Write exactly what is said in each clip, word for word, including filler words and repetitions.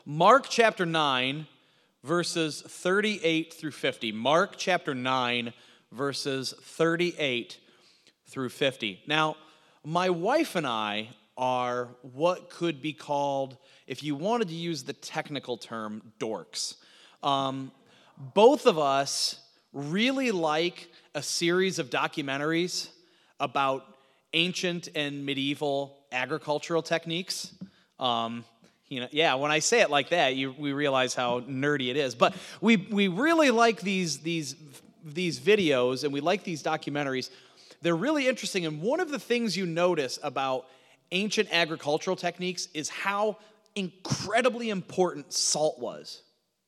Mark chapter nine, verses thirty-eight through fifty. Mark chapter nine, verses thirty-eight through fifty. Now, my wife and I are what could be called, if you wanted to use the technical term, dorks. Um, both of us really like a series of documentaries about ancient and medieval agricultural techniques. Um, you know, yeah, when I say it like that, you, we realize how nerdy it is. But we we really like these these these videos, and we like these documentaries. They're really interesting, and one of the things you notice about ancient agricultural techniques is how incredibly important salt was.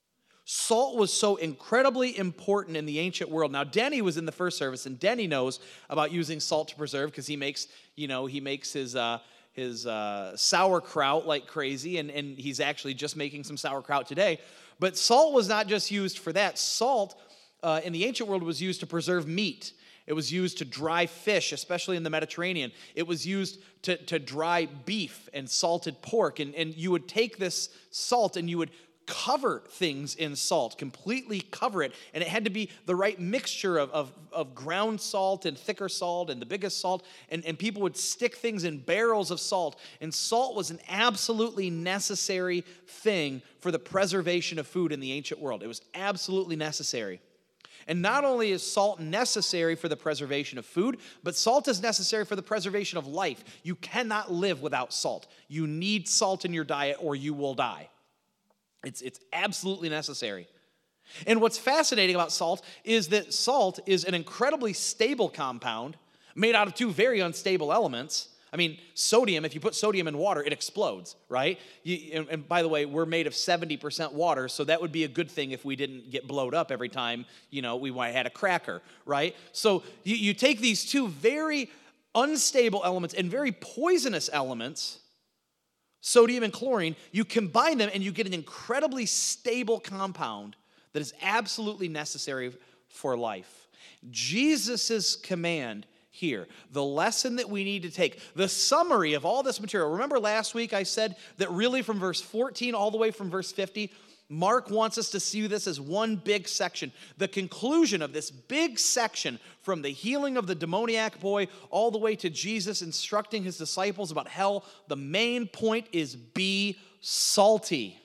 Salt was so incredibly important in the ancient world. Now, Denny was in the first service, and Denny knows about using salt to preserve because he makes, you know, he makes his uh, his uh, sauerkraut like crazy, and, and he's actually just making some sauerkraut today. But salt was not just used for that. Salt uh, in the ancient world was used to preserve meat. It was used to dry fish, especially in the Mediterranean. It was used to, to dry beef and salted pork. And, and you would take this salt and you would cover things in salt, completely cover it. And it had to be the right mixture of, of, of ground salt and thicker salt and the biggest salt. And, and people would stick things in barrels of salt. And salt was an absolutely necessary thing for the preservation of food in the ancient world. It was absolutely necessary. And not only is salt necessary for the preservation of food, but salt is necessary for the preservation of life. You cannot live without salt. You need salt in your diet or you will die. It's, it's absolutely necessary. And what's fascinating about salt is that salt is an incredibly stable compound made out of two very unstable elements. I mean, sodium, if you put sodium in water, it explodes, right? You, and, and by the way, we're made of seventy percent water, so that would be a good thing if we didn't get blowed up every time, you know, we had a cracker, right? So you, you take these two very unstable elements and very poisonous elements, sodium and chlorine, you combine them and you get an incredibly stable compound that is absolutely necessary for life. Jesus' command here, the lesson that we need to take, the summary of all this material. Remember last week I said that really from verse fourteen all the way from verse fifty, Mark wants us to see this as one big section. The conclusion of this big section from the healing of the demoniac boy all the way to Jesus instructing his disciples about hell, the main point is be salty.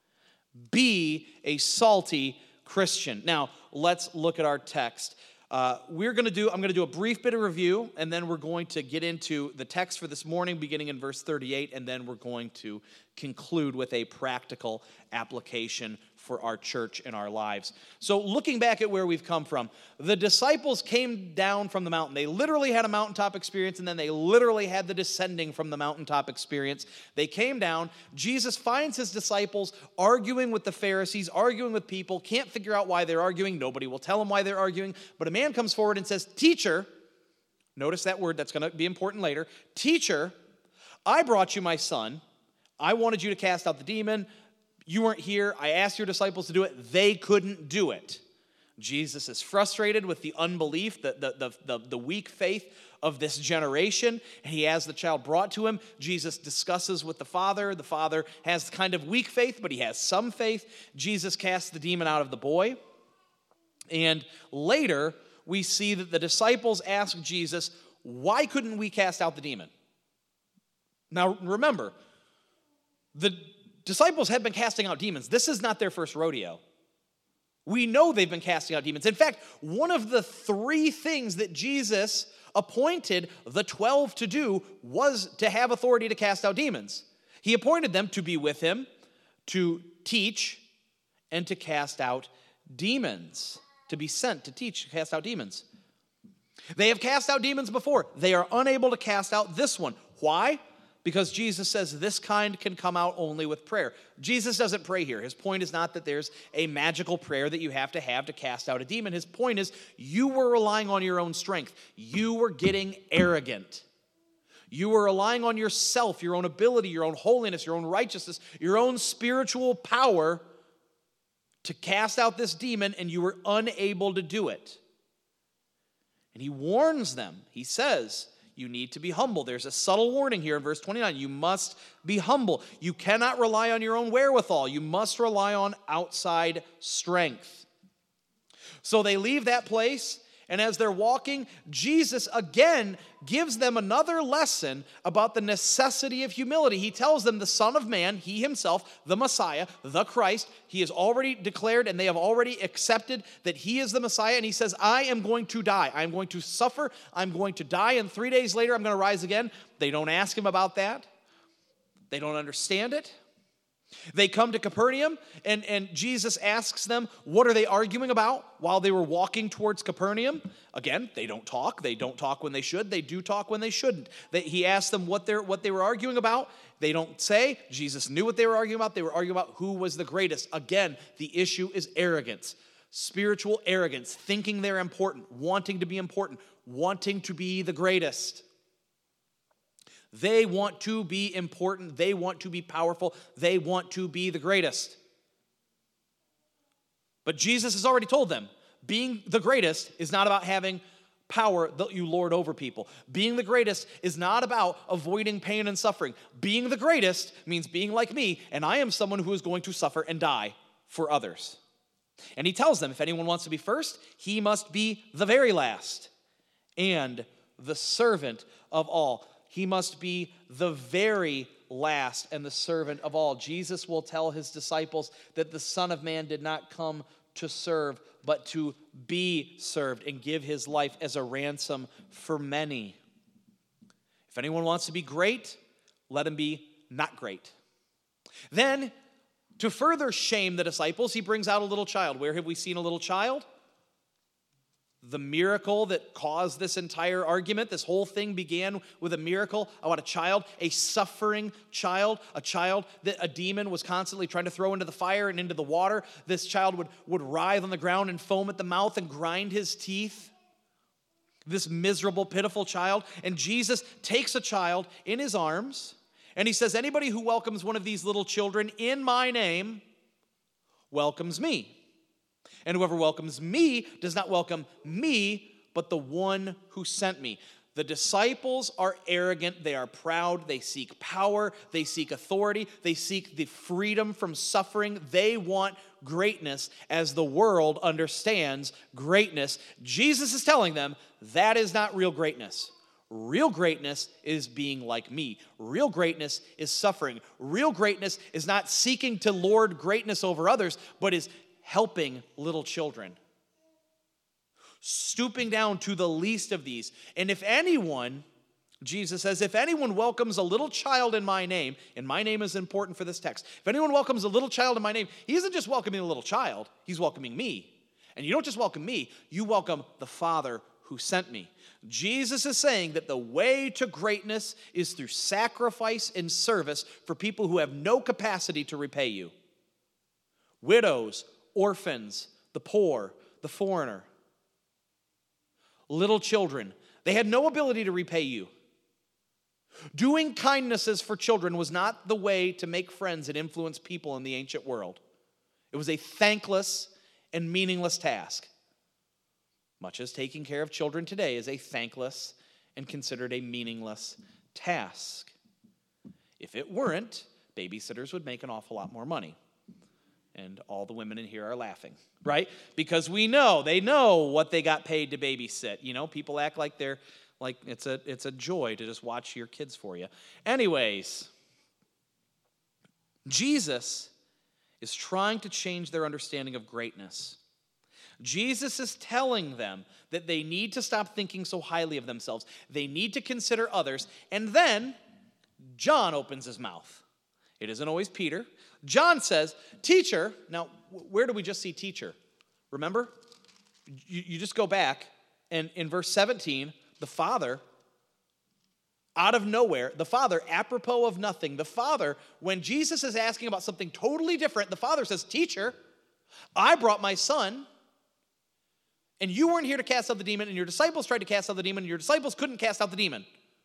Be a salty Christian. Now, let's look at our text. Uh, we're going to do, I'm going to do a brief bit of review, and then we're going to get into the text for this morning, beginning in verse thirty-eight, and then we're going to conclude with a practical application for our church and our lives. So looking back at where we've come from, the disciples came down from the mountain. They literally had a mountaintop experience, and then they literally had the descending from the mountaintop experience. They came down. Jesus finds his disciples arguing with the Pharisees, arguing with people, can't figure out why they're arguing. Nobody will tell them why they're arguing. But a man comes forward and says, "Teacher," notice that word, that's going to be important later. "Teacher, I brought you my son. I wanted you to cast out the demon. You weren't here. I asked your disciples to do it. They couldn't do it." Jesus is frustrated with the unbelief, the, the, the, the, the weak faith of this generation. He has the child brought to him. Jesus discusses with the father. The father has kind of weak faith, but he has some faith. Jesus casts the demon out of the boy. And later, we see that the disciples ask Jesus, "Why couldn't we cast out the demon?" Now, remember, the disciples had been casting out demons. This is not their first rodeo. We know they've been casting out demons. In fact, one of the three things that Jesus appointed the twelve to do was to have authority to cast out demons. He appointed them to be with him, to teach, and to cast out demons, to be sent to teach, to cast out demons. They have cast out demons before. They are unable to cast out this one. Why? Because Jesus says this kind can come out only with prayer. Jesus doesn't pray here. His point is not that there's a magical prayer that you have to have to cast out a demon. His point is you were relying on your own strength. You were getting arrogant. You were relying on yourself, your own ability, your own holiness, your own righteousness, your own spiritual power to cast out this demon, and you were unable to do it. And he warns them. He says, You need to be humble. There's a subtle warning here in verse twenty-nine. You must be humble. You cannot rely on your own wherewithal. You must rely on outside strength. So they leave that place, and as they're walking, Jesus again gives them another lesson about the necessity of humility. He tells them the Son of Man, he himself, the Messiah, the Christ, he has already declared and they have already accepted that he is the Messiah. And he says, I am going to die. I'm going to suffer. I'm going to die. And three days later, I'm going to rise again. They don't ask him about that. They don't understand it. They come to Capernaum, and, and Jesus asks them, what are they arguing about while they were walking towards Capernaum? Again, they don't talk. They don't talk when they should. They do talk when they shouldn't. They, he asks them what, they're, what they were arguing about. They don't say. Jesus knew what they were arguing about. They were arguing about who was the greatest. Again, the issue is arrogance, spiritual arrogance, thinking they're important, wanting to be important, wanting to be the greatest. They want to be important. They want to be powerful. They want to be the greatest. But Jesus has already told them, being the greatest is not about having power that you lord over people. Being the greatest is not about avoiding pain and suffering. Being the greatest means being like me, and I am someone who is going to suffer and die for others. And he tells them, if anyone wants to be first, he must be the very last and the servant of all. He must be the very last and the servant of all. Jesus will tell his disciples that the Son of Man did not come to serve, but to be served and give his life as a ransom for many. If anyone wants to be great, let him be not great. Then, to further shame the disciples, he brings out a little child. Where have we seen a little child? The miracle that caused this entire argument, this whole thing began with a miracle about a child, a suffering child, a child that a demon was constantly trying to throw into the fire and into the water. This child would, would writhe on the ground and foam at the mouth and grind his teeth. This miserable, pitiful child. And Jesus takes a child in his arms, and he says, anybody who welcomes one of these little children in my name welcomes me. And whoever welcomes me does not welcome me, but the one who sent me. The disciples are arrogant. They are proud. They seek power. They seek authority. They seek the freedom from suffering. They want greatness as the world understands greatness. Jesus is telling them that is not real greatness. Real greatness is being like me. Real greatness is suffering. Real greatness is not seeking to lord greatness over others, but is helping little children, stooping down to the least of these. And if anyone, Jesus says, if anyone welcomes a little child in my name, and my name is important for this text, if anyone welcomes a little child in my name, he isn't just welcoming a little child, he's welcoming me. And you don't just welcome me, you welcome the Father who sent me. Jesus is saying that the way to greatness is through sacrifice and service for people who have no capacity to repay you. Widows, orphans, the poor, the foreigner, little children. They had no ability to repay you. Doing kindnesses for children was not the way to make friends and influence people in the ancient world. It was a thankless and meaningless task, much as taking care of children today is a thankless and considered a meaningless task. If it weren't, babysitters would make an awful lot more money. And all the women in here are laughing, right? Because we know, they know what they got paid to babysit. You know, people act like they're, like it's a, it's a joy to just watch your kids for you. Anyways, Jesus is trying to change their understanding of greatness. Jesus is telling them that they need to stop thinking so highly of themselves. They need to consider others. And then John opens his mouth. It isn't always Peter. John says, teacher. Now, where do we just see teacher? Remember? You, you just go back, and in verse seventeen, the Father, out of nowhere, the Father, apropos of nothing, the Father, when Jesus is asking about something totally different, the Father says, teacher, I brought my son, and you weren't here to cast out the demon, and your disciples tried to cast out the demon, and your disciples couldn't cast out the demon.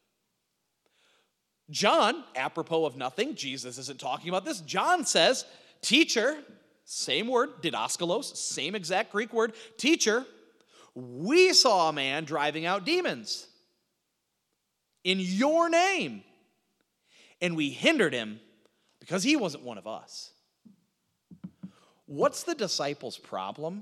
John, apropos of nothing, Jesus isn't talking about this. John says, teacher, same word, didaskalos, same exact Greek word, teacher, we saw a man driving out demons. in your name. And we hindered him because he wasn't one of us. What's the disciples' problem?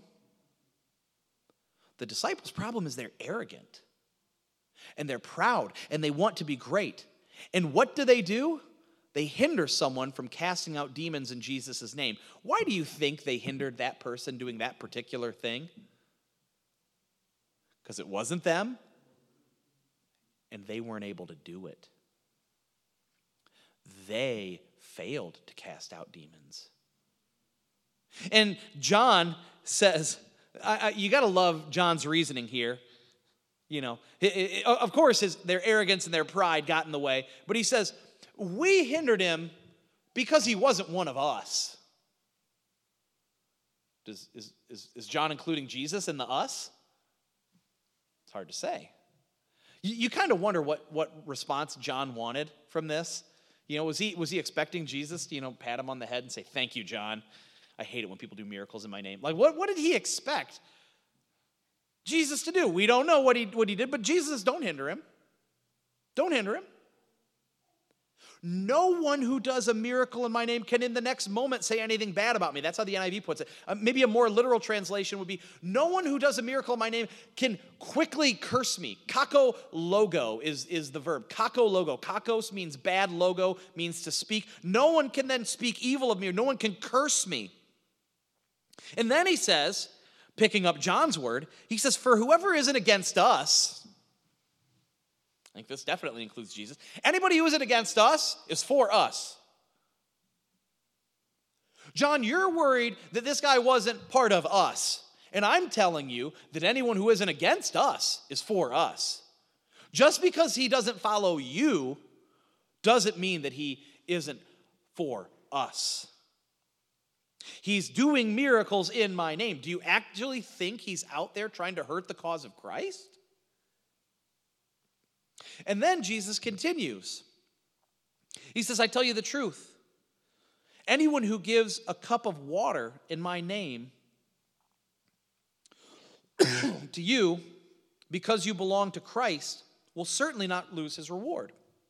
The disciples' problem is they're arrogant. And they're proud. And they want to be great. And what do they do? They hinder someone from casting out demons in Jesus' name. Why do you think they hindered that person doing that particular thing? Because it wasn't them, and they weren't able to do it. They failed to cast out demons. And John says, I, I, you got to love John's reasoning here. You know, it, it, of course, his, their arrogance and their pride got in the way, but he says, we hindered him because he wasn't one of us. Does, is, is, is John including Jesus in the us? It's hard to say. You, you kind of wonder what, what response John wanted from this. You know, was he, was he expecting Jesus to, you know, pat him on the head and say, thank you, John. I hate it when people do miracles in my name. Like, what, what did he expect Jesus to do? We don't know what he, what he did, but Jesus, don't hinder him. Don't hinder him. No one who does a miracle in my name can in the next moment say anything bad about me. That's how the N I V puts it. Uh, maybe a more literal translation would be, no one who does a miracle in my name can quickly curse me. Kako logo is, is the verb. Kako logo. Kakos means bad, logo means to speak. No one can then speak evil of me, or no one can curse me. And then he says, picking up John's word, he says, for whoever isn't against us, I think this definitely includes Jesus. Anybody who isn't against us is for us. John, you're worried that this guy wasn't part of us. And I'm telling you that anyone who isn't against us is for us. Just because he doesn't follow you doesn't mean that he isn't for us. He's doing miracles in my name. Do you actually think he's out there trying to hurt the cause of Christ? And then Jesus continues. He says, I tell you the truth. Anyone who gives a cup of water in my name to you because you belong to Christ will certainly not lose his reward.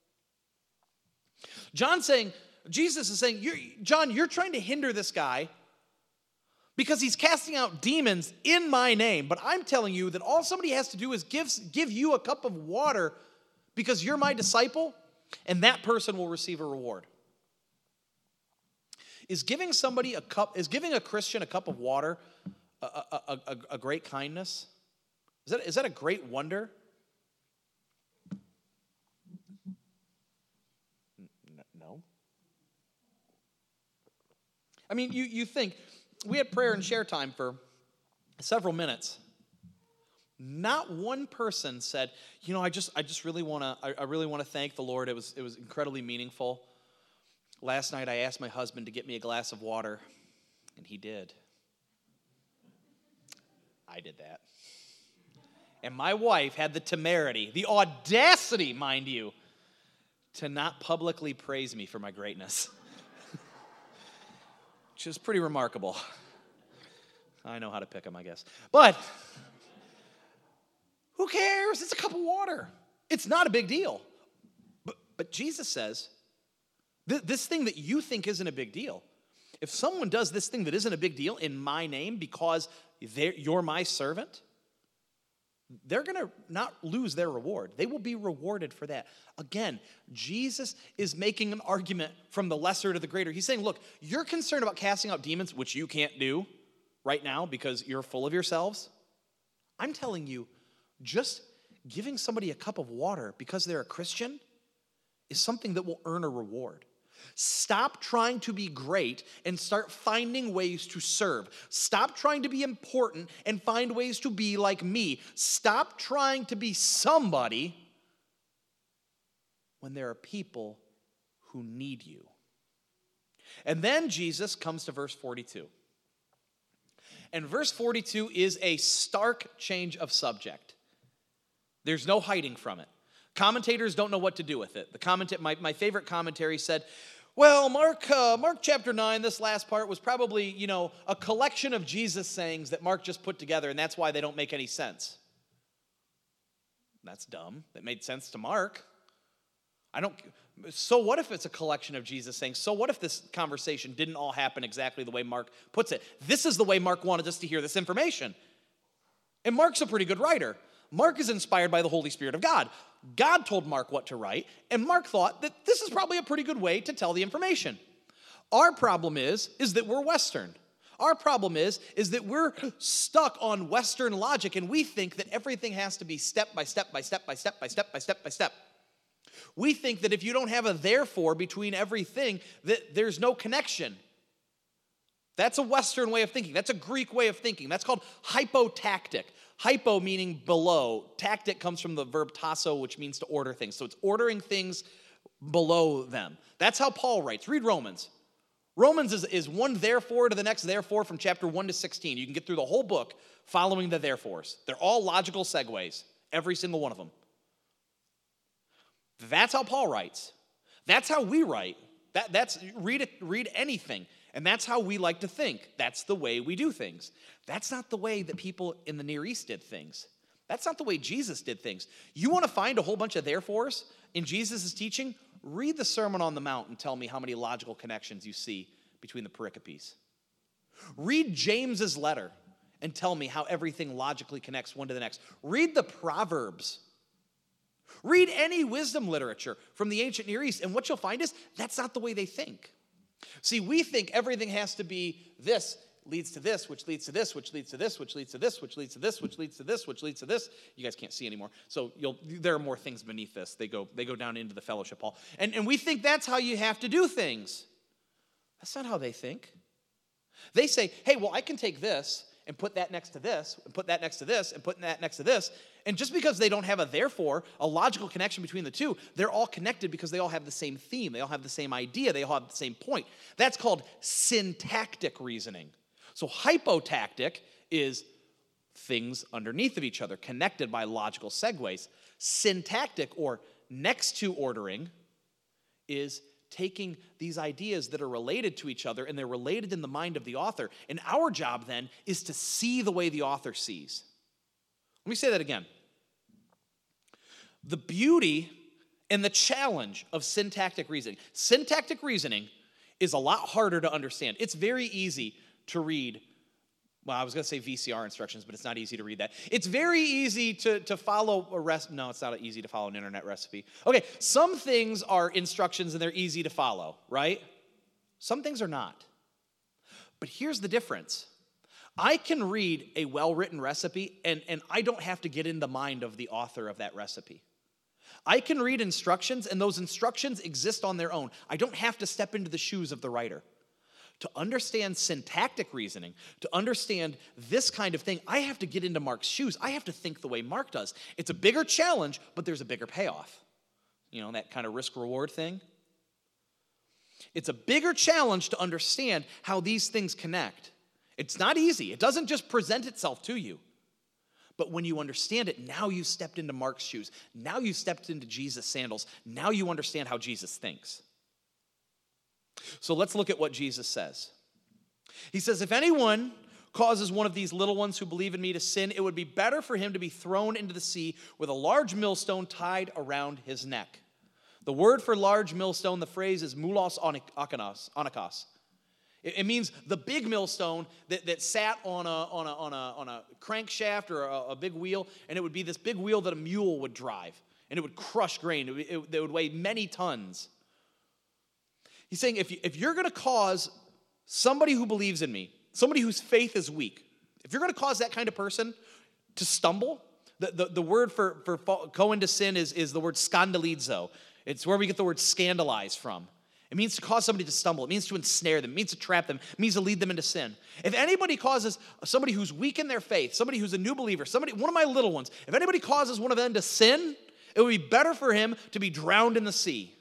John's saying, Jesus is saying, you're, John, you're trying to hinder this guy because he's casting out demons in my name. But I'm telling you that all somebody has to do is give, give you a cup of water because you're my disciple, and that person will receive a reward. Is giving somebody a cup, is giving a Christian a cup of water a, a, a, a great kindness? Is that, is that a great wonder? No. I mean, you, you think, we had prayer and share time for several minutes. Not one person said, you know, I just I just really want to I, I really want to thank the Lord. It was it was incredibly meaningful. Last night I asked my husband to get me a glass of water, and he did. I did that. And my wife had the temerity, the audacity, mind you, to not publicly praise me for my greatness. Which is pretty remarkable. I know how to pick them, I guess. But who cares? It's a cup of water. It's not a big deal. But, but Jesus says, th- this thing that you think isn't a big deal, if someone does this thing that isn't a big deal in my name because you're my servant, they're going to not lose their reward. They will be rewarded for that. Again, Jesus is making an argument from the lesser to the greater. He's saying, look, you're concerned about casting out demons, which you can't do right now because you're full of yourselves. I'm telling you, just giving somebody a cup of water because they're a Christian is something that will earn a reward. Stop trying to be great and start finding ways to serve. Stop trying to be important and find ways to be like me. Stop trying to be somebody when there are people who need you. And then Jesus comes to verse forty-two. And verse forty-two is a stark change of subject. There's no hiding from it. Commentators don't know what to do with it. The commenta- my, my favorite commentary said, well, Mark, uh, Mark chapter nine, this last part was probably, you know, a collection of Jesus sayings that Mark just put together, and that's why they don't make any sense. That's dumb. That made sense to Mark. I don't, so what if it's a collection of Jesus saying, so what if this conversation didn't all happen exactly the way Mark puts it? This is the way Mark wanted us to hear this information. And Mark's a pretty good writer. Mark is inspired by the Holy Spirit of God. God told Mark what to write, and Mark thought that this is probably a pretty good way to tell the information. Our problem is, is that we're Western. Our problem is, is that we're stuck on Western logic, and we think that everything has to be step by step by step by step by step by step by step. We think that if you don't have a therefore between everything, that there's no connection. That's a Western way of thinking. That's a Greek way of thinking. That's called hypotactic. Hypo meaning below. Tactic comes from the verb tasso, which means to order things. So it's ordering things below them. That's how Paul writes. Read Romans. Romans is, is one therefore to the next therefore from chapter one to sixteen. You can get through the whole book following the therefores. They're all logical segues, every single one of them. That's how Paul writes. That's how we write. That, that's read it, read anything. And that's how we like to think. That's the way we do things. That's not the way that people in the Near East did things. That's not the way Jesus did things. You want to find a whole bunch of therefores in Jesus' teaching? Read the Sermon on the Mount and tell me how many logical connections you see between the pericopes. Read James's letter and tell me how everything logically connects one to the next. Read the Proverbs. Read any wisdom literature from the ancient Near East, and what you'll find is that's not the way they think. See, we think everything has to be this leads to this, which leads to this, which leads to this, which leads to this, which leads to this, which leads to this, which leads to this. You guys can't see anymore. So you'll there are more things beneath this. They go they go down into the fellowship hall. And, and we think that's how you have to do things. That's not how they think. They say, hey, well, I can take this and put that next to this, and put that next to this, and put that next to this. And just because they don't have a therefore, a logical connection between the two, they're all connected because they all have the same theme. They all have the same idea. They all have the same point. That's called syntactic reasoning. So hypotactic is things underneath of each other, connected by logical segues. Syntactic, or next to ordering, is taking these ideas that are related to each other, and they're related in the mind of the author. And our job then is to see the way the author sees. Let me say that again. The beauty and the challenge of syntactic reasoning. Syntactic reasoning is a lot harder to understand. It's very easy to read. Well, I was going to say V C R instructions, but it's not easy to read that. It's very easy to, to follow a recipe. No, it's not easy to follow an internet recipe. Okay, some things are instructions and they're easy to follow, right? Some things are not. But here's the difference. I can read a well-written recipe, and, and I don't have to get in the mind of the author of that recipe. I can read instructions, and those instructions exist on their own. I don't have to step into the shoes of the writer. To understand syntactic reasoning, to understand this kind of thing, I have to get into Mark's shoes. I have to think the way Mark does. It's a bigger challenge, but there's a bigger payoff. You know, that kind of risk-reward thing. It's a bigger challenge to understand how these things connect. It's not easy. It doesn't just present itself to you. But when you understand it, now you've stepped into Mark's shoes. Now you've stepped into Jesus' sandals. Now you understand how Jesus thinks. So let's look at what Jesus says. He says, if anyone causes one of these little ones who believe in me to sin, it would be better for him to be thrown into the sea with a large millstone tied around his neck. The word for large millstone, the phrase is mulos onikos. It means the big millstone that, that sat on a, on, a, on, a, on a crankshaft or a, a big wheel, and it would be this big wheel that a mule would drive, and it would crush grain. It, it, it would weigh many tons. He's saying, if, you, if you're going to cause somebody who believes in me, somebody whose faith is weak, if you're going to cause that kind of person to stumble, the, the, the word for, for go into sin is, is the word scandalizo. It's where we get the word scandalize from. It means to cause somebody to stumble. It means to ensnare them. It means to trap them. It means to lead them into sin. If anybody causes somebody who's weak in their faith, somebody who's a new believer, somebody, one of my little ones, if anybody causes one of them to sin, it would be better for him to be drowned in the sea.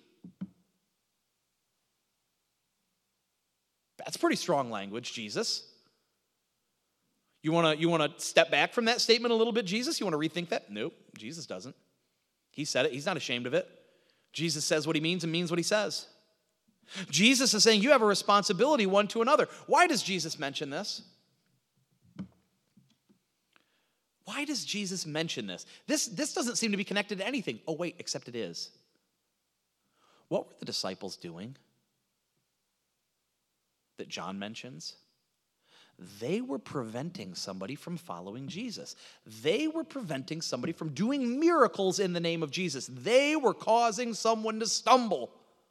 That's pretty strong language, Jesus. You want to you want to step back from that statement a little bit, Jesus? You want to rethink that? Nope, Jesus doesn't. He said it. He's not ashamed of it. Jesus says what he means and means what he says. Jesus is saying you have a responsibility one to another. Why does Jesus mention this? Why does Jesus mention this? This, this doesn't seem to be connected to anything. Oh, wait, except it is. What were the disciples doing that John mentions? They were preventing somebody from following Jesus. They were preventing somebody from doing miracles in the name of Jesus. They were causing someone to stumble.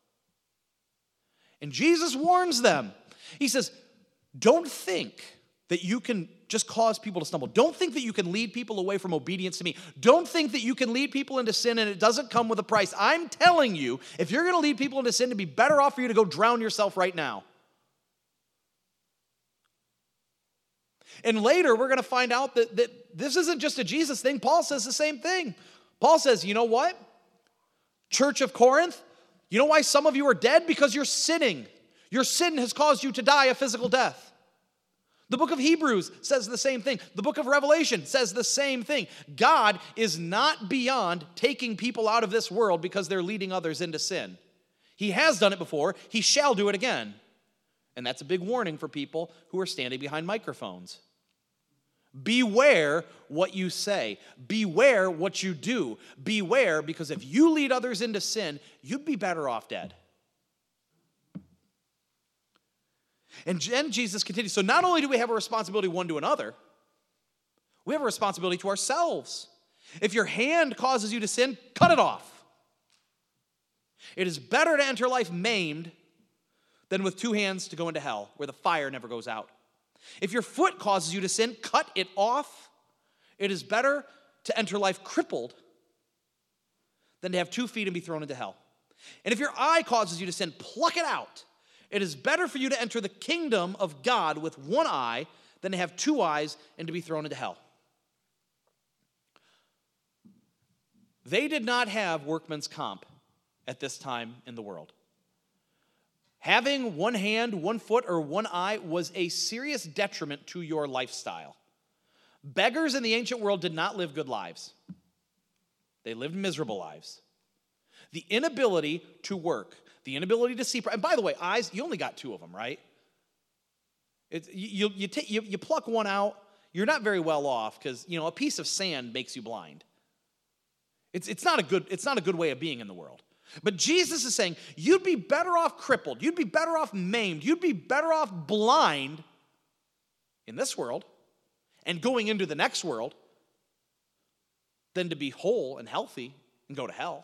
And Jesus warns them. He says, don't think that you can just cause people to stumble. Don't think that you can lead people away from obedience to me. Don't think that you can lead people into sin and it doesn't come with a price. I'm telling you, if you're going to lead people into sin, it'd be better off for you to go drown yourself right now. And later, we're going to find out that, that this isn't just a Jesus thing. Paul says the same thing. Paul says, you know what? Church of Corinth, you know why some of you are dead? Because you're sinning. Your sin has caused you to die a physical death. The book of Hebrews says the same thing. The book of Revelation says the same thing. God is not beyond taking people out of this world because they're leading others into sin. He has done it before. He shall do it again. And that's a big warning for people who are standing behind microphones. Beware what you say. Beware what you do. Beware, because if you lead others into sin, you'd be better off dead. And then Jesus continues. So not only do we have a responsibility one to another, we have a responsibility to ourselves. If your hand causes you to sin, cut it off. It is better to enter life maimed than with two hands to go into hell, where the fire never goes out. If your foot causes you to sin, cut it off. It is better to enter life crippled than to have two feet and be thrown into hell. And if your eye causes you to sin, pluck it out. It is better for you to enter the kingdom of God with one eye than to have two eyes and to be thrown into hell. They did not have workman's comp at this time in the world. Having one hand, one foot, or one eye was a serious detriment to your lifestyle. Beggars in the ancient world did not live good lives. They lived miserable lives. The inability to work, the inability to see, and by the way, eyes, you only got two of them, right? It's, you, you, t- you, you pluck one out, you're not very well off because, you know, a piece of sand makes you blind. It's, it's, not a good, it's not a good way of being in the world. But Jesus is saying, you'd be better off crippled, you'd be better off maimed, you'd be better off blind in this world and going into the next world than to be whole and healthy and go to hell.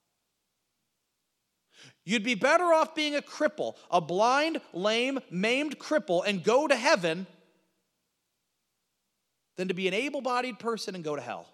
You'd be better off being a cripple, a blind, lame, maimed cripple and go to heaven than to be an able-bodied person and go to hell.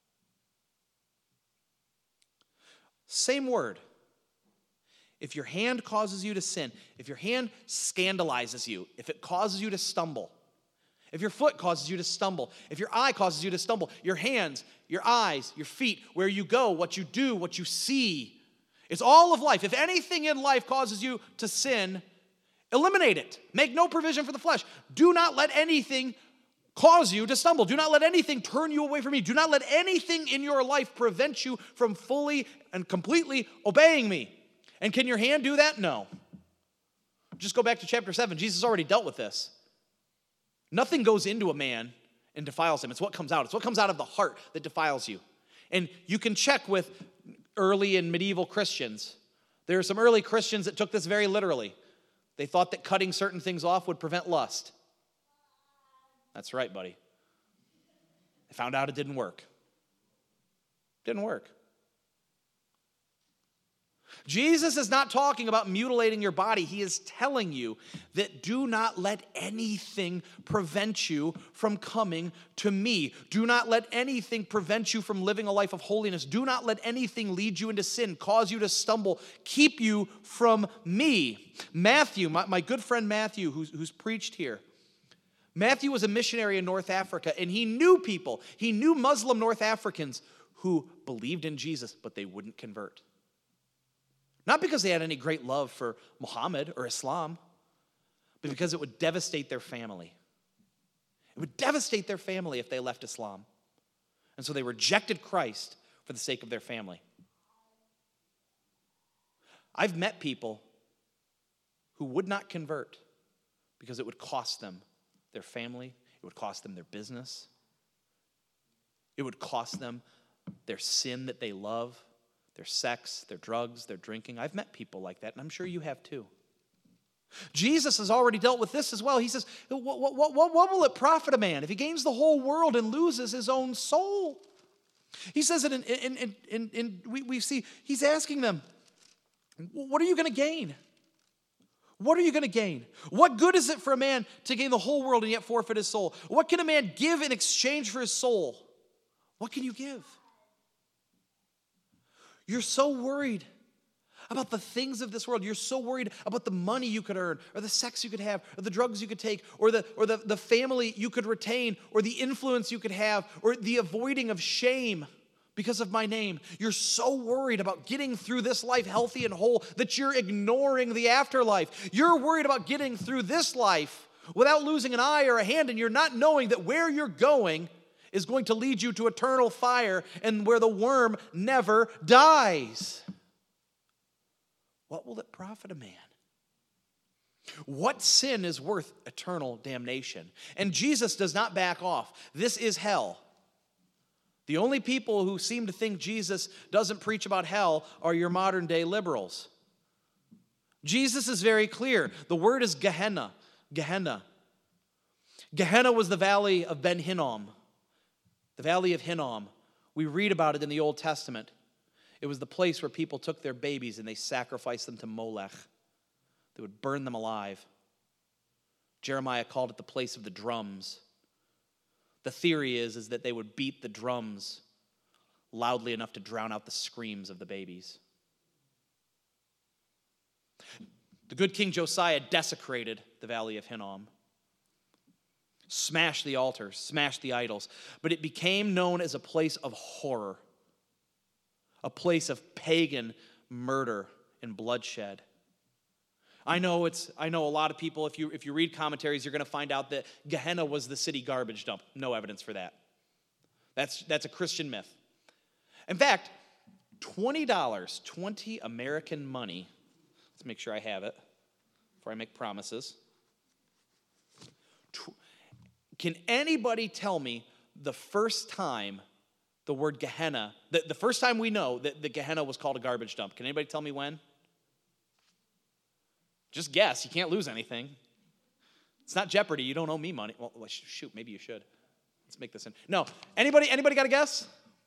Same word. If your hand causes you to sin, if your hand scandalizes you, if it causes you to stumble, if your foot causes you to stumble, if your eye causes you to stumble, your hands, your eyes, your feet, where you go, what you do, what you see, it's all of life. If anything in life causes you to sin, eliminate it. Make no provision for the flesh. Do not let anything cause you to stumble. Do not let anything turn you away from me. Do not let anything in your life prevent you from fully and completely obeying me. And can your hand do that? No. Just go back to chapter seven. Jesus already dealt with this. Nothing goes into a man and defiles him. It's what comes out. It's what comes out of the heart that defiles you. And you can check with early and medieval Christians. There are some early Christians that took this very literally. They thought that cutting certain things off would prevent lust. That's right, buddy. I found out it didn't work. Didn't work. Jesus is not talking about mutilating your body. He is telling you that do not let anything prevent you from coming to me. Do not let anything prevent you from living a life of holiness. Do not let anything lead you into sin, cause you to stumble, keep you from me. Matthew, my, my good friend Matthew, who's, who's preached here, Matthew was a missionary in North Africa, and he knew people. He knew Muslim North Africans who believed in Jesus, but they wouldn't convert. Not because they had any great love for Muhammad or Islam, but because it would devastate their family. It would devastate their family if they left Islam. And so they rejected Christ for the sake of their family. I've met people who would not convert because it would cost them their family, it would cost them their business, it would cost them their sin that they love, their sex, their drugs, their drinking. I've met people like that, and I'm sure you have too. Jesus has already dealt with this as well. He says, what, what, what, what will it profit a man if he gains the whole world and loses his own soul? He says it in, in, in, in, in we, we see, he's asking them, what are you going to gain? What are you going to gain? What good is it for a man to gain the whole world and yet forfeit his soul? What can a man give in exchange for his soul? What can you give? You're so worried about the things of this world. You're so worried about the money you could earn, or the sex you could have, or the drugs you could take, or the, or the, the family you could retain, or the influence you could have, or the avoiding of shame because of my name. You're so worried about getting through this life healthy and whole that you're ignoring the afterlife. You're worried about getting through this life without losing an eye or a hand, and you're not knowing that where you're going is going to lead you to eternal fire and where the worm never dies. What will it profit a man? What sin is worth eternal damnation? And Jesus does not back off. This is hell. The only people who seem to think Jesus doesn't preach about hell are your modern day liberals. Jesus is very clear. The word is Gehenna. Gehenna. Gehenna was the valley of Ben Hinnom. The valley of Hinnom. We read about it in the Old Testament. It was the place where people took their babies and they sacrificed them to Molech. They would burn them alive. Jeremiah called it the place of the drums. The theory is, is that they would beat the drums loudly enough to drown out the screams of the babies. The good King Josiah desecrated the valley of Hinnom, smashed the altars, smashed the idols, but it became known as a place of horror, a place of pagan murder and bloodshed. I know it's. I know a lot of people, if you if you read commentaries, you're going to find out that Gehenna was the city garbage dump. No evidence for that. That's, that's a Christian myth. In fact, twenty dollars, twenty American money. Let's make sure I have it before I make promises. Can anybody tell me the first time the word Gehenna, the, the first time we know that the Gehenna was called a garbage dump? Can anybody tell me when? Just guess. You can't lose anything. It's not Jeopardy. You don't owe me money. Well, shoot, maybe you should. Let's make this in. No. Anybody, anybody got a guess?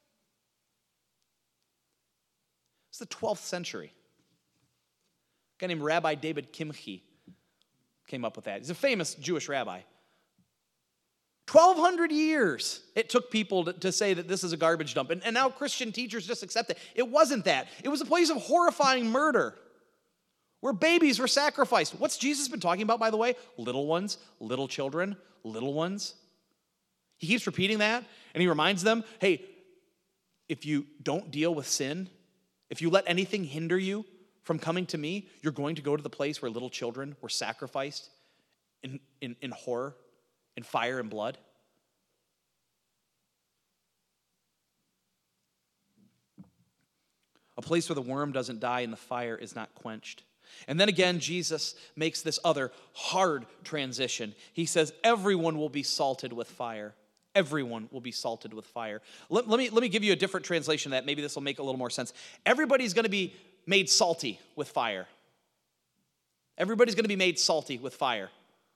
It's the twelfth century. A guy named Rabbi David Kimchi came up with that. He's a famous Jewish rabbi. twelve hundred years it took people to, to say that this is a garbage dump. And, and now Christian teachers just accept it. It wasn't that. It was a place of horrifying murder, where babies were sacrificed. What's Jesus been talking about, by the way? Little ones, little children, little ones. He keeps repeating that, and he reminds them, hey, if you don't deal with sin, if you let anything hinder you from coming to me, you're going to go to the place where little children were sacrificed in, in, in horror, in fire and blood. A place where the worm doesn't die and the fire is not quenched. And then again, Jesus makes this other hard transition. He says, everyone will be salted with fire. Everyone will be salted with fire. Let, let me, let me give you a different translation of that. Maybe this will make a little more sense. Everybody's going to be made salty with fire. Everybody's going to be made salty with fire.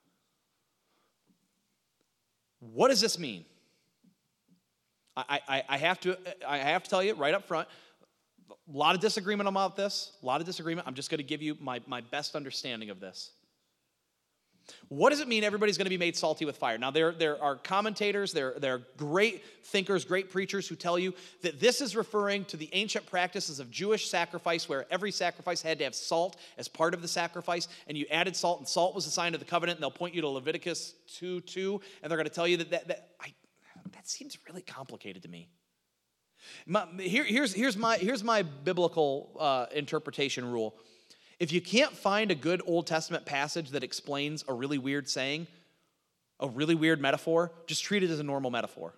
What does this mean? I, I, I, have to, I have to tell you right up front, a lot of disagreement about this, a lot of disagreement. I'm just going to give you my, my best understanding of this. What does it mean everybody's going to be made salty with fire? Now, there, there are commentators, there, there are great thinkers, great preachers who tell you that this is referring to the ancient practices of Jewish sacrifice, where every sacrifice had to have salt as part of the sacrifice, and you added salt, and salt was a sign of the covenant, and they'll point you to Leviticus two two, and they're going to tell you that that, that, I, that seems really complicated to me. My, here, here's, here's, my, here's my biblical uh, interpretation rule. If you can't find a good Old Testament passage that explains a really weird saying, a really weird metaphor, just treat it as a normal metaphor.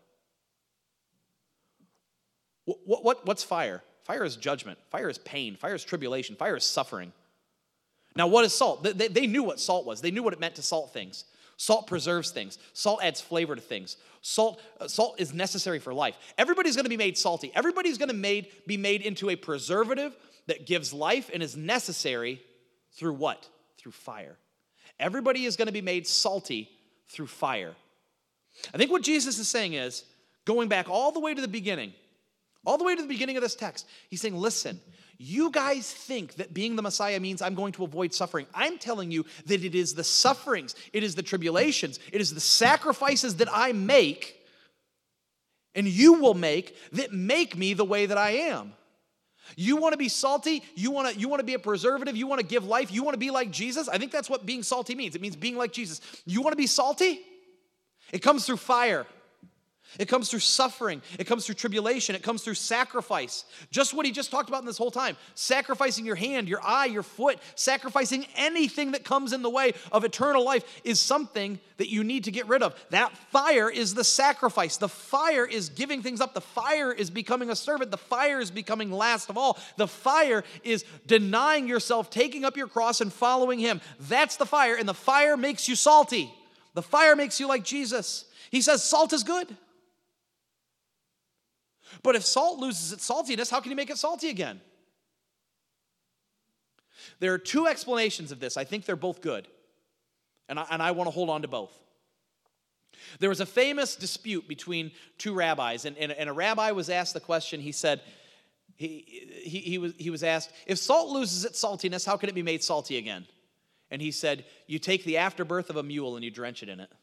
What, what, what's fire? Fire is judgment. Fire is pain. Fire is tribulation. Fire is suffering. Now, what is salt? They, they knew what salt was. They knew what it meant to salt things. Salt preserves things. Salt adds flavor to things. Salt, uh, salt is necessary for life. Everybody's going to be made salty. Everybody's going to made, be made into a preservative that gives life and is necessary through what? Through fire. Everybody is going to be made salty through fire. I think what Jesus is saying is, going back all the way to the beginning, all the way to the beginning of this text, he's saying, listen, you guys think that being the Messiah means I'm going to avoid suffering. I'm telling you that it is the sufferings, it is the tribulations, it is the sacrifices that I make and you will make that make me the way that I am. You want to be salty, you want to, you want to be a preservative, you want to give life, you want to be like Jesus. I think that's what being salty means. It means being like Jesus. You want to be salty? It comes through fire. It comes through suffering. It comes through tribulation. It comes through sacrifice. Just what he just talked about in this whole time. Sacrificing your hand, your eye, your foot, sacrificing anything that comes in the way of eternal life is something that you need to get rid of. That fire is the sacrifice. The fire is giving things up. The fire is becoming a servant. The fire is becoming last of all. The fire is denying yourself, taking up your cross and following him. That's the fire, and the fire makes you salty. The fire makes you like Jesus. He says salt is good. But if salt loses its saltiness, how can you make it salty again? There are two explanations of this. I think they're both good. And I, and I want to hold on to both. There was a famous dispute between two rabbis, and, and, and a rabbi was asked the question, he said, he, he, he, was, he was asked, if salt loses its saltiness, how can it be made salty again? And he said, you take the afterbirth of a mule and you drench it in it.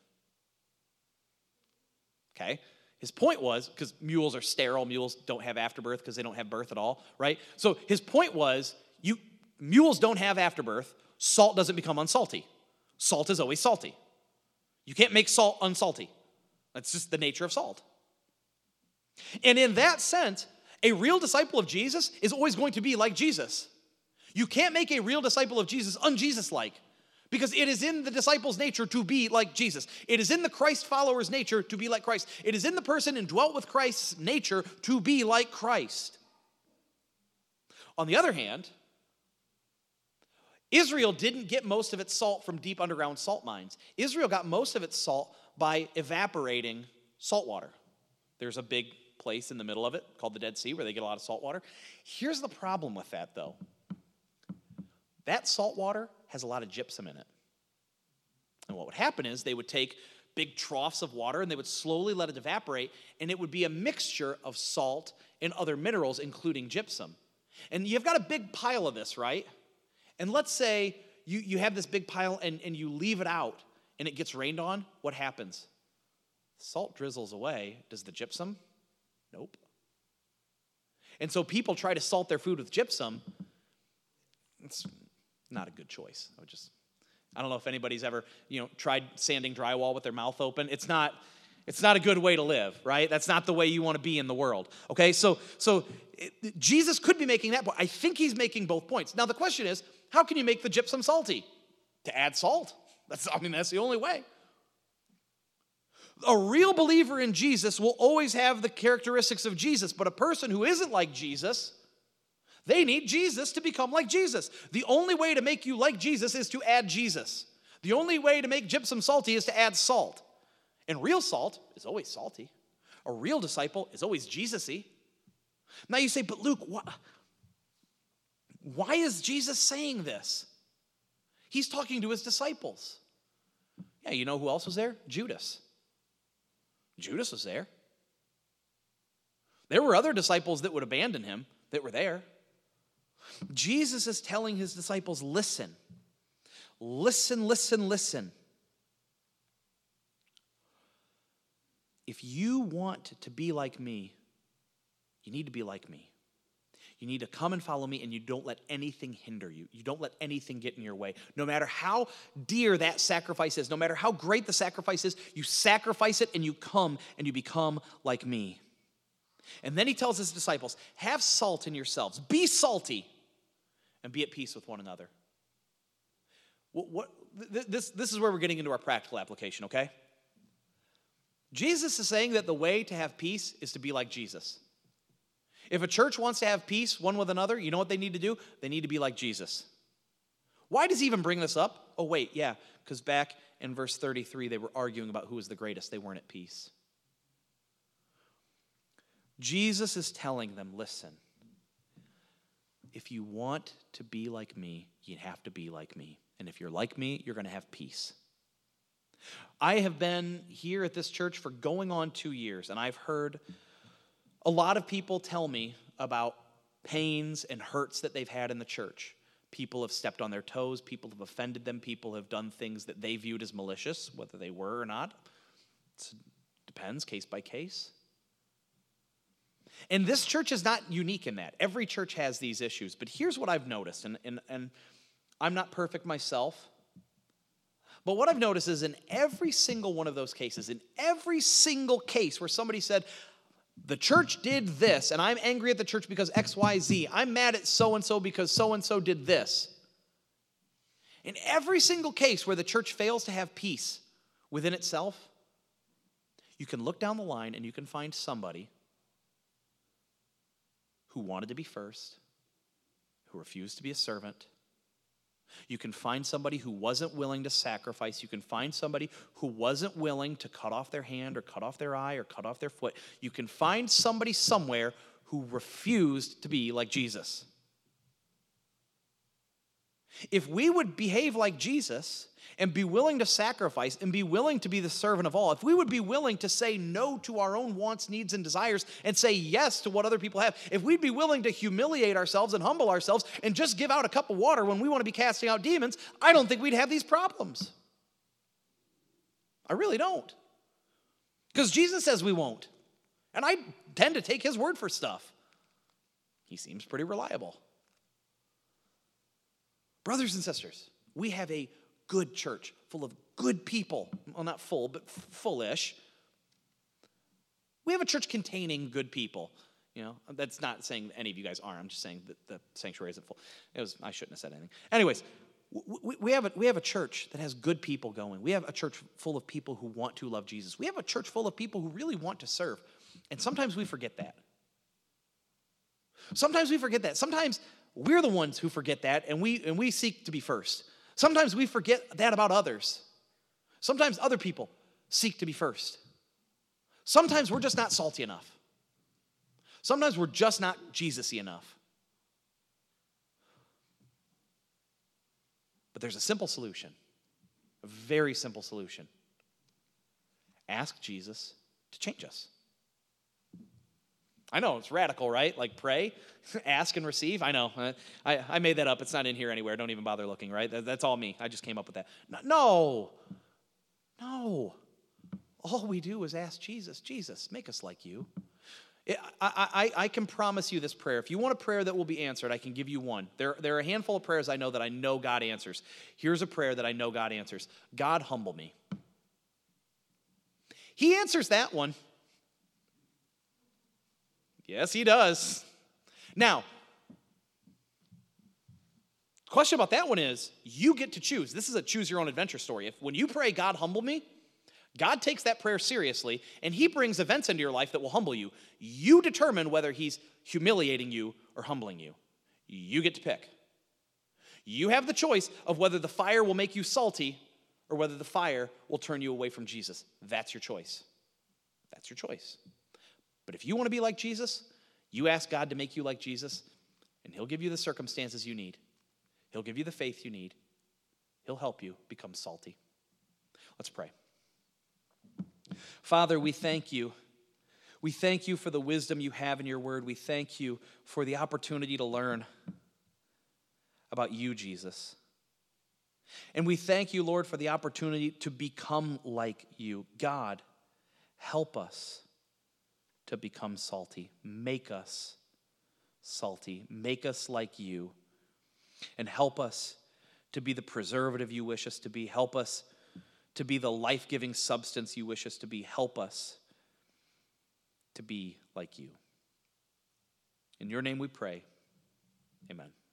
Okay? His point was, because mules are sterile, mules don't have afterbirth because they don't have birth at all, right? So his point was, you mules don't have afterbirth, salt doesn't become unsalty. Salt is always salty. You can't make salt unsalty. That's just the nature of salt. And in that sense, a real disciple of Jesus is always going to be like Jesus. You can't make a real disciple of Jesus un-Jesus-like. Because it is in the disciple's nature to be like Jesus. It is in the Christ follower's nature to be like Christ. It is in the person indwelt with Christ's nature to be like Christ. On the other hand, Israel didn't get most of its salt from deep underground salt mines. Israel got most of its salt by evaporating salt water. There's a big place in the middle of it called the Dead Sea where they get a lot of salt water. Here's the problem with that, though. That salt water has a lot of gypsum in it. And what would happen is they would take big troughs of water and they would slowly let it evaporate, and it would be a mixture of salt and other minerals, including gypsum. And you've got a big pile of this, right? And let's say you, you have this big pile and, and you leave it out and it gets rained on. What happens? Salt drizzles away. Does the gypsum? Nope. And so people try to salt their food with gypsum. It's not a good choice. I would just, I don't know if anybody's ever, you know, tried sanding drywall with their mouth open. It's not, it's not a good way to live, right? That's not the way you want to be in the world. Okay, so so it, Jesus could be making that point. I think he's making both points. Now the question is, how can you make the gypsum salty? To add salt. That's, I mean, that's the only way. A real believer in Jesus will always have the characteristics of Jesus, but a person who isn't like Jesus, they need Jesus to become like Jesus. The only way to make you like Jesus is to add Jesus. The only way to make gypsum salty is to add salt. And real salt is always salty. A real disciple is always Jesus-y. Now you say, but Luke, why, why is Jesus saying this? He's talking to his disciples. Yeah, you know who else was there? Judas. Judas was there. There were other disciples that would abandon him that were there. Jesus is telling his disciples, listen, listen, listen, listen. If you want to be like me, you need to be like me. You need to come and follow me, and you don't let anything hinder you. You don't let anything get in your way. No matter how dear that sacrifice is, no matter how great the sacrifice is, you sacrifice it and you come and you become like me. And then he tells his disciples, have salt in yourselves. Be salty and be at peace with one another. What, what, this, this is where we're getting into our practical application, okay? Jesus is saying that the way to have peace is to be like Jesus. If a church wants to have peace one with another, you know what they need to do? They need to be like Jesus. Why does he even bring this up? Oh, wait, yeah, because back in verse thirty-three, they were arguing about who was the greatest. They weren't at peace. Jesus is telling them, listen, if you want to be like me, you have to be like me. And if you're like me, you're going to have peace. I have been here at this church for going on two years, and I've heard a lot of people tell me about pains and hurts that they've had in the church. People have stepped on their toes. People have offended them. People have done things that they viewed as malicious, whether they were or not. It depends, case by case. And this church is not unique in that. Every church has these issues. But here's what I've noticed, and, and, and I'm not perfect myself, but what I've noticed is in every single one of those cases, in every single case where somebody said, the church did this, and I'm angry at the church because X, Y, Z. I'm mad at so-and-so because so-and-so did this. In every single case where the church fails to have peace within itself, you can look down the line and you can find somebody who wanted to be first, who refused to be a servant. You can find somebody who wasn't willing to sacrifice. You can find somebody who wasn't willing to cut off their hand or cut off their eye or cut off their foot. You can find somebody somewhere who refused to be like Jesus. If we would behave like Jesus and be willing to sacrifice and be willing to be the servant of all, if we would be willing to say no to our own wants, needs, and desires and say yes to what other people have, if we'd be willing to humiliate ourselves and humble ourselves and just give out a cup of water when we want to be casting out demons, I don't think we'd have these problems. I really don't. Because Jesus says we won't. And I tend to take his word for stuff. He seems pretty reliable. Brothers and sisters, we have a good church full of good people. Well, not full, but full-ish. We have a church containing good people. You know, that's not saying any of you guys aren't. I'm just saying that the sanctuary isn't full. It was, I shouldn't have said anything. Anyways, we, we, have a, we have a church that has good people going. We have a church full of people who want to love Jesus. We have a church full of people who really want to serve. And sometimes we forget that. Sometimes we forget that. Sometimes we're the ones who forget that, and we and we seek to be first. Sometimes we forget that about others. Sometimes other people seek to be first. Sometimes we're just not salty enough. Sometimes we're just not Jesus-y enough. But there's a simple solution, a very simple solution. Ask Jesus to change us. I know, it's radical, right? Like pray, ask and receive. I know. I, I made that up. It's not in here anywhere. Don't even bother looking, right? That, that's all me. I just came up with that. No. No. All we do is ask Jesus, Jesus, make us like you. I, I, I can promise you this prayer. If you want a prayer that will be answered, I can give you one. There, there are a handful of prayers I know that I know God answers. Here's a prayer that I know God answers. God, humble me. He answers that one. Yes, he does. Now, the question about that one is, you get to choose. This is a choose your own adventure story. If when you pray, God, humble me, God takes that prayer seriously, and he brings events into your life that will humble you. You determine whether he's humiliating you or humbling you. You get to pick. You have the choice of whether the fire will make you salty or whether the fire will turn you away from Jesus. That's your choice. That's your choice. But if you want to be like Jesus, you ask God to make you like Jesus, and he'll give you the circumstances you need. He'll give you the faith you need. He'll help you become salty. Let's pray. Father, we thank you. We thank you for the wisdom you have in your word. We thank you for the opportunity to learn about you, Jesus. And we thank you, Lord, for the opportunity to become like you. God, help us to become salty. Make us salty. Make us like you. And help us to be the preservative you wish us to be. Help us to be the life-giving substance you wish us to be. Help us to be like you. In your name we pray. Amen.